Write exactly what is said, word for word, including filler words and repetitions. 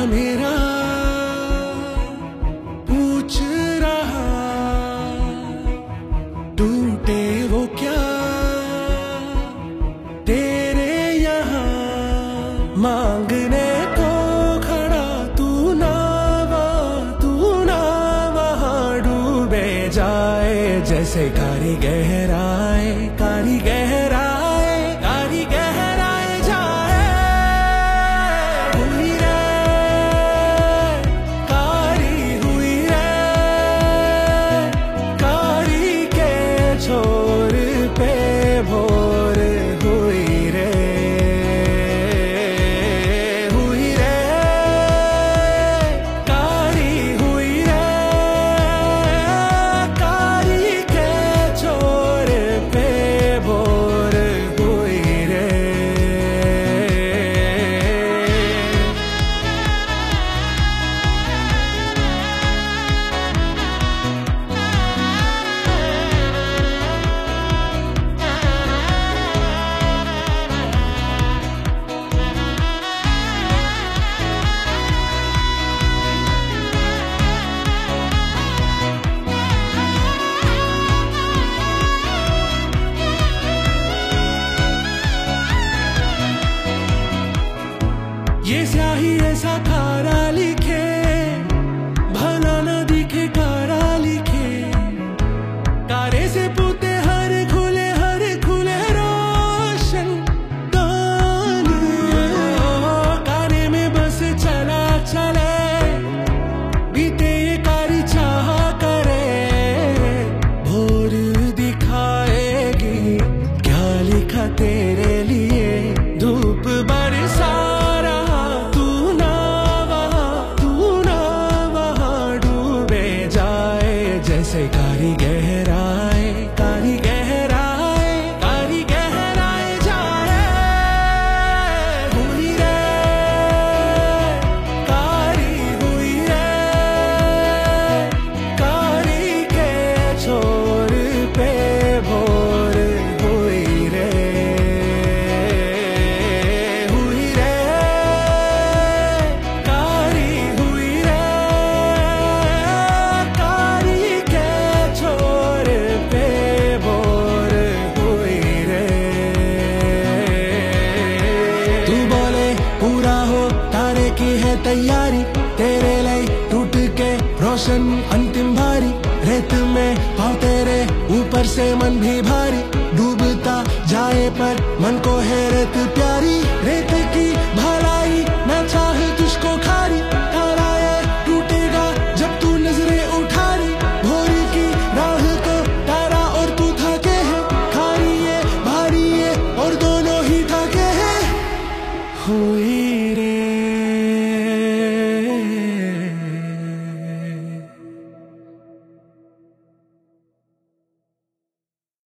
मेरा पूछ रहा, टूटे वो क्या तेरे यहाँ मांगने को खड़ा, तू ना वहाँ तू ना वहाँ डूबे जाए जैसे कारी गहराए, कारी गहराए, कारी गहराए जाए। हुई रे कारी हुई रे कारी के छोर पे भोर हुई रे, हुई रे कारी हुई रे कारी के छोर पे भोर हुई रे। ये स्याही ऐसा खारा लिखे, भला न दिखे कारा लिखे, कारे से पूते हर खुले हर खुले रोशन कान, काने में बस चला चले बीते ये कारी चाह करे, भोर दिखाएगी क्या लिखा तेरे लिए, धूप बरसा जैसे कारी गहराए, कारी गहराए, कारी गहराए जाए। हुई रे कारी हुई रे कारी के छोर पे भोर हुई रे, हुई रे कारी हुई रे कारी के छोर पे भोर हुई रे। तू बोले पूरा हो तारे की है तैयारी, तेरे लिए टूट के रोशन अंतिम भारी, रेत में पाँव तेरे ऊपर से मन भी भारी, डूबता जाए पर मन को है रेत प्यारी, रेत की भलाई न चाह तुझको खारी, तारा ये टूटेगा जब तू नजरें उठारी, भोरी की राह को तारा और तू थके है, खारी ये भारी ये और दोनों ही थके हैं। हुई रे